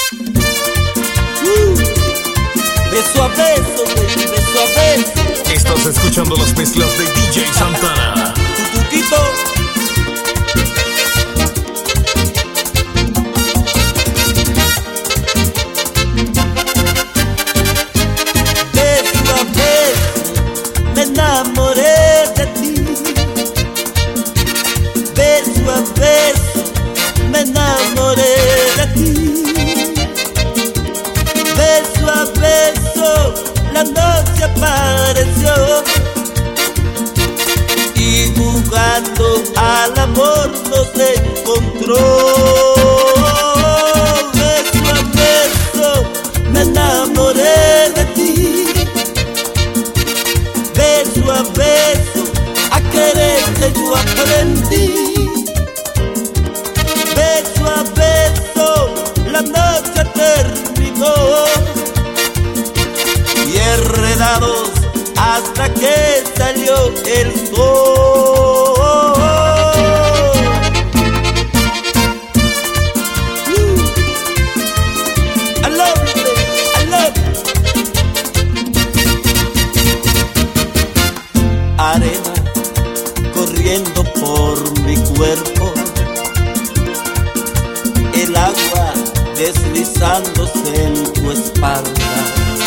Beso a beso, baby, beso a beso. Estás escuchando las mezclas de DJ Santana. Tutuquito. Beso a beso, me enamoré de ti. Beso a beso, me enamoré de ti. Beso a beso, la noche apareció y jugando al amor nos encontró. Beso a beso, me enamoré de ti. Beso a beso, a quererte yo aprendí. Beso a beso, la noche terminó y enredados hasta que salió el sol. I love you, baby, I love you. Arena corriendo por mi cuerpo, el agua deslizándose en tu espalda,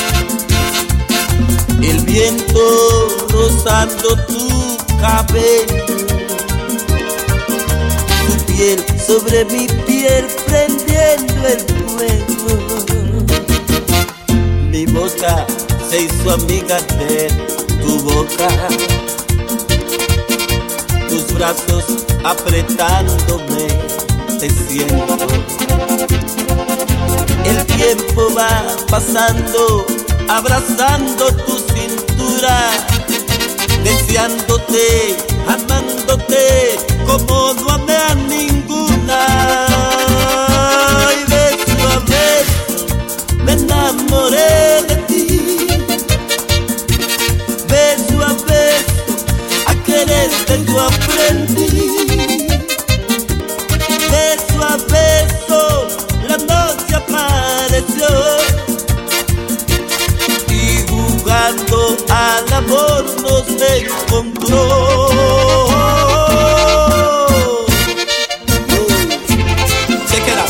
el viento rozando tu cabello, tu piel sobre mi piel prendiendo el fuego. Mi boca se hizo amiga de tu boca, tus brazos apretándome te siento. El tiempo va pasando, abrazando tu cintura, deseándote, amándote como no amé a ninguna. Y beso a beso, me enamoré de ti. Beso a beso, a quererte yo aprendí. Beso a beso, la noche apareció y jugando al amor nos encontró. Check it out.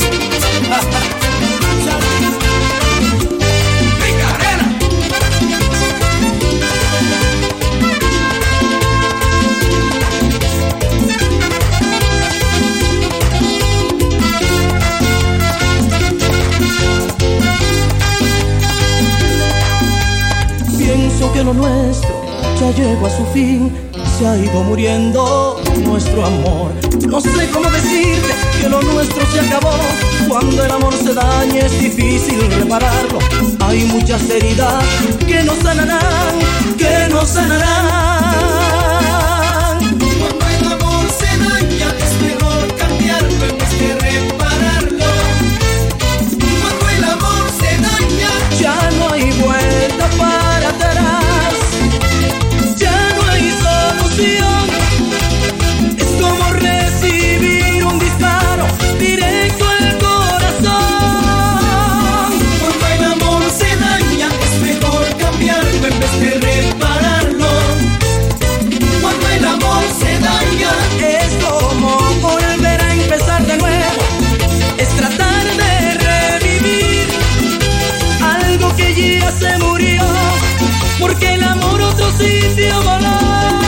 Pienso que lo nuestro ya llegó a su fin, se ha ido muriendo nuestro amor. No sé cómo decirte que lo nuestro se acabó. Cuando el amor se daña es difícil repararlo. Hay muchas heridas que no sanarán, que no sanarán. Cuando el amor se daña es mejor cambiarlo en vez de repararlo. Cuando el amor se daña Ya no hay vuelta para atrás, ya no hay solución. Es como recibir un disparo directo al corazón. Cuando el amor se daña es mejor cambiarlo en vez de repararlo. Cuando el amor se daña Es como volver a empezar de nuevo, es tratar de revivir algo que ya se murió, porque el amor otro sitio voló.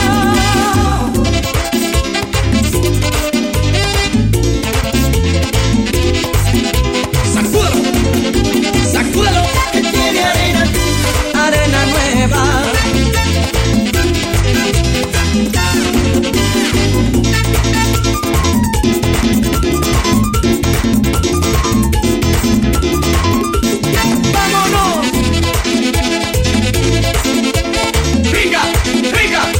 sacúdalo, sacúdalo, que tiene arena. Arena nueva. Rica, rica.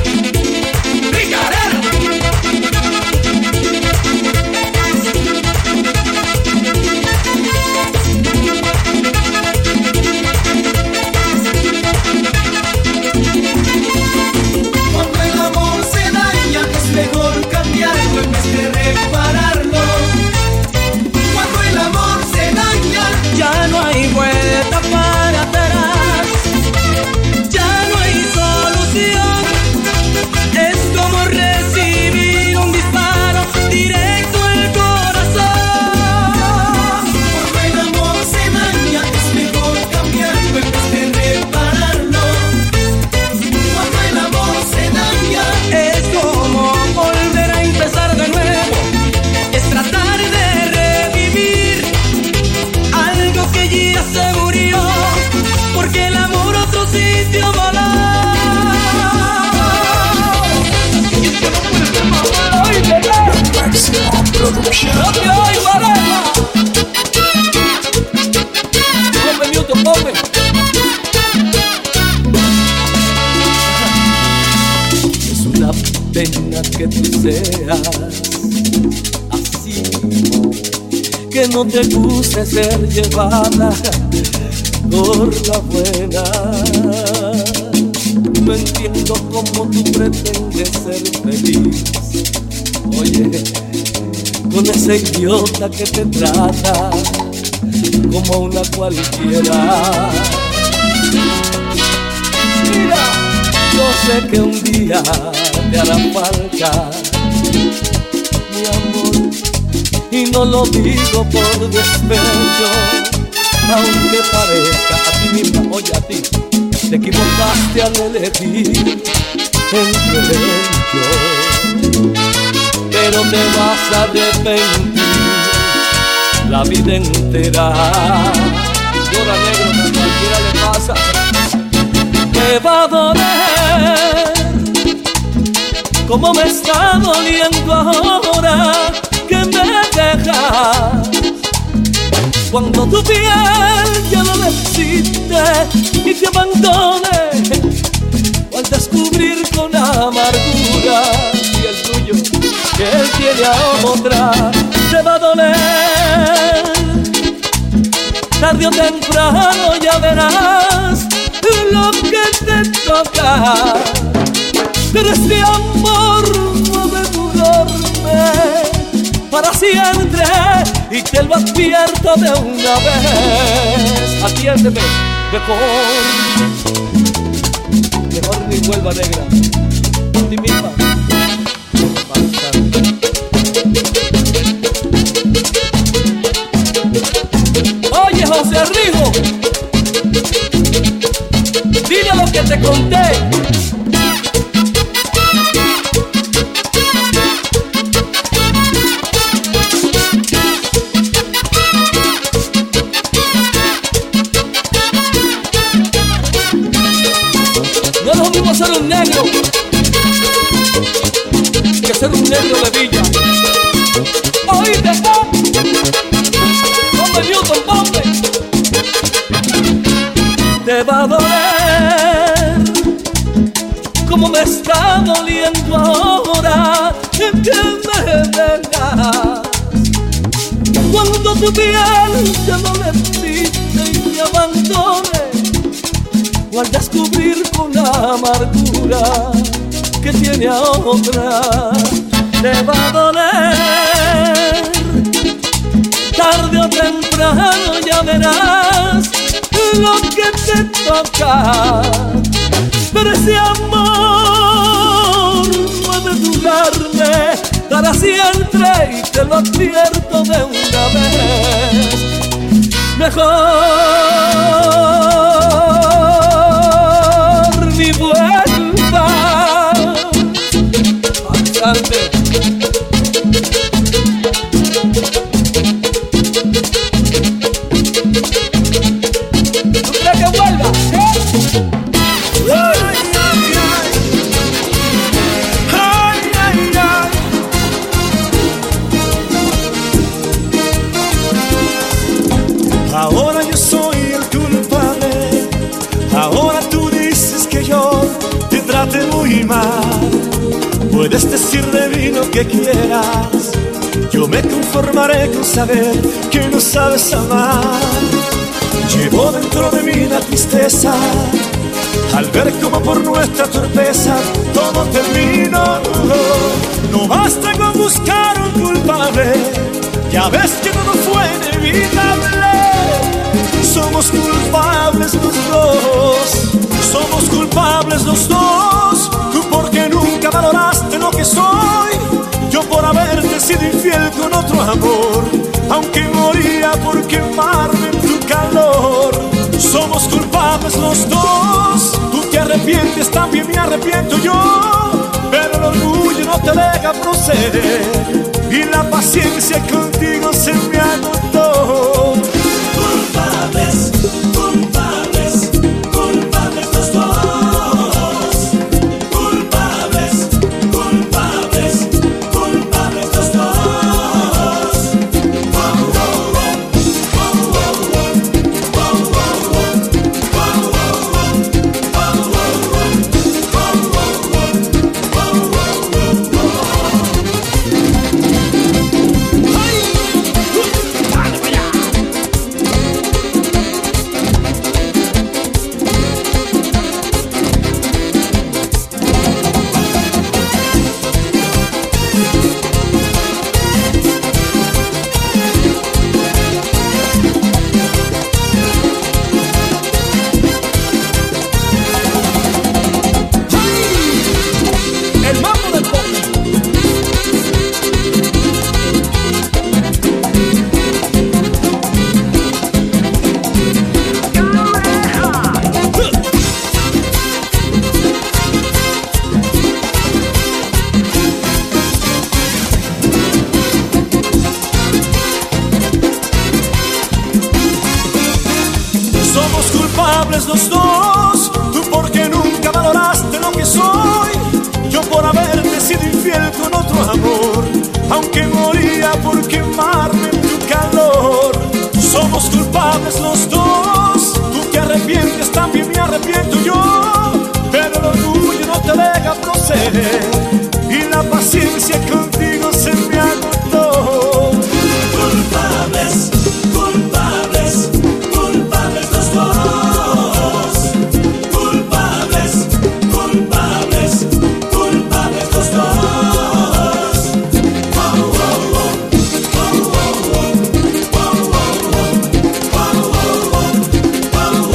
seas así, que no te guste ser llevada por la buena. No entiendo cómo tú pretendes ser feliz, oye, con ese idiota que te trata como una cualquiera. Mira, yo sé que un día te hará falta, mi amor, y no lo digo por despecho, aunque parezca a ti misma, oye, a ti te equivocaste al elegir entre él y yo, pero te vas a arrepentir la vida entera. Llora, negro, que a cualquiera le pasa. Te va a doler como me está doliendo ahora que me dejas, cuando tu piel ya no me existe y te abandone, o al descubrir con amargura y el tuyo que él tiene a otra. Te va a doler, tarde o temprano ya verás lo que te toca, pero este amor no debe durarme para siempre, y te lo advierto de una vez. Atiéndeme, mejor ni vuelva, negra, por ti misma. Oye, José Rijo, dile lo que te conté. No es lo mismo ser un negro que ser un negro de villa. Oíste, Bombe Newton, bombe. Te va a doler como me está doliendo ahora que me dejas, cuando tu piel ya no me existe y me abandone, o al descubrir con la amargura que tiene a otra. Te va a doler, tarde o temprano ya verás lo que te toca, pero ese amor no ha de durarme para siempre, y te lo advierto de una vez. Mejor ni vuelva bastante. ¿Tú crees que vuelva? Ahora yo soy el culpable, ahora tú dices que yo te trate muy mal. Puedes decir de mí lo que quieras, yo me conformaré con saber que no sabes amar. Llevo dentro de mí la tristeza al ver cómo por nuestra torpeza todo terminó. No basta con buscar un culpable, ya ves que todo fue inevitable. Somos culpables los dos, somos culpables los dos. Tú porque nunca valoraste lo que soy, yo por haberte sido infiel con otro amor, aunque moría por quemarme en tu calor. Somos culpables los dos, tú te arrepientes, también me arrepiento yo, pero el orgullo no te deja proceder y la paciencia contigo se me agotó. Culpables, culpables, culpables los dos. Culpables, culpables, culpables los dos. culpables los dos. Tú porque nunca valoraste lo que soy, yo por haberte sido infiel con otro amor, aunque moría por quemarme en tu calor. Somos culpables los dos, tú te arrepientes, también me arrepiento yo, pero el orgullo no te deja proceder y la paciencia contigo se me agotó. Culpables, culpables, culpables los dos. Culpables, culpables, culpables los dos. Oh, oh, oh. Oh, oh, oh. Oh, oh, oh. Oh, oh, oh. Oh, oh,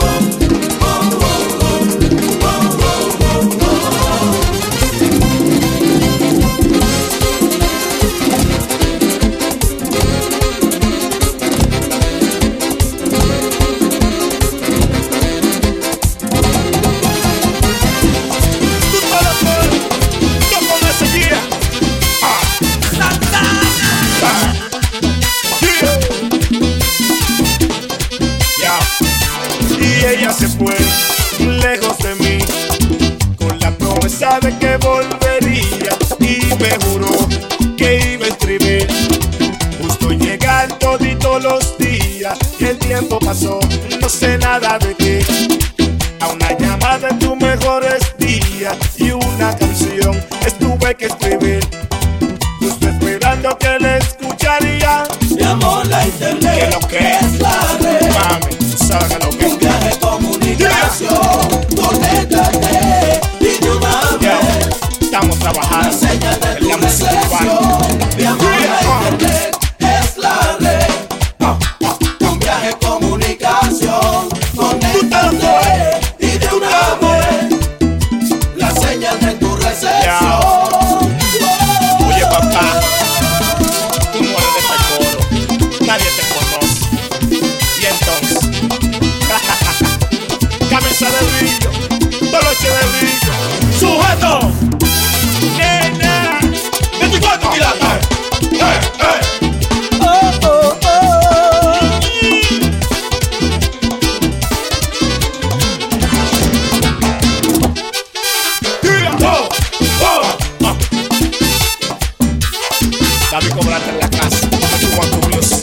Ella se fue lejos de mí con la promesa de que volvería y me juró que iba a escribir justo llegar toditos los días. Y el tiempo pasó, no sé nada de ti. A una llamada en tus mejores días y una canción estuve que escribir, justo esperando que la escucharía. mi amor, la internet ¿Qué lo que es la red. Mami, tú sabes lo que Un viaje de comunicación, conéctate y de una vez estamos trabajando. la señal de tu en la música urbana. recepción. Mi amor, la internet es la red. Un viaje de comunicación, conéctate y de una vez la señal de tu recepción. Oye papá, tú no eres de este coro, nadie te conoce. Y entonces, cabeza de brillo, toloche de brillo, sujeto, nena, 24 quilates. Dame cobrarte en la casa, cuánto Dios.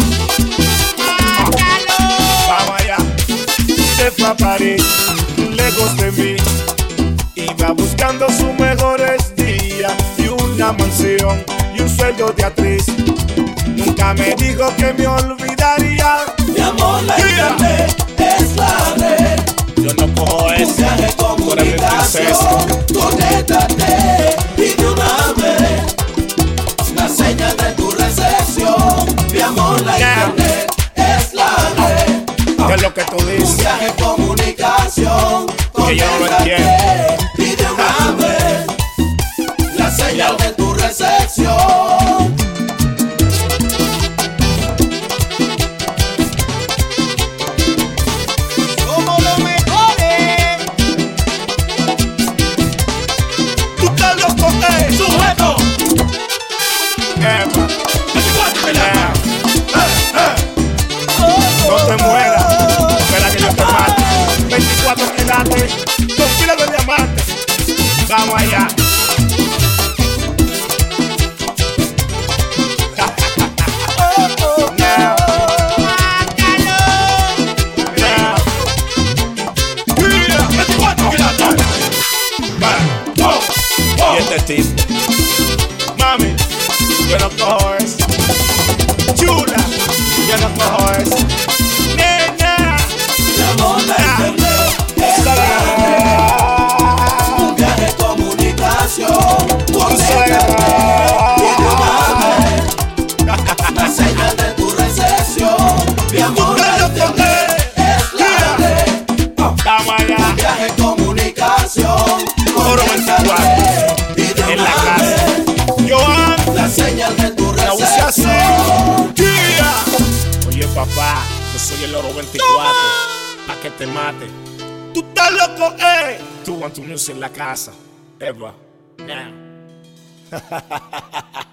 Vamos allá. Se fue a París, lejos de mí. Iba buscando sus mejores días y una mansión y un sueldo de actriz. Nunca me dijo que me olvidaría. Mi amor, la internet es la red. Yo no cojo Un eso. viaje de Tú eres mi princesa. comunicación, conéctate y de una vez la señal de tu recepción. Mi amor, la internet es la red. ¿Qué es lo que tú Un dices? viaje de comunicación, Que yo no lo conéctate y de una vez la señal de tu recepción. Somos los mejores. Tú estás loco, sujeto. Epa. No te mueras, espera que yo te mate. 24 quilates, 2 kilos de diamantes. Vamos allá. Now. Now. Mira, 24 quilates. Y este tipo, mami, yo no cojo eso. Chula, yo no cojo eso. Nena, Mi amor, la internet es la red. Un viaje de comunicación, conéctate y de una vez la señal de tu recepción. Mi amor, la internet es la red. vamos allá. Un viaje de comunicación, Oro 24, conéctate y de en la una casa. vez Joan, la señal de tu la use así. recepción. Yeah. Oye papá, yo soy el oro 24, pa' que te mate. Tú estás loco, Tú want to music en la casa. Eva. Now.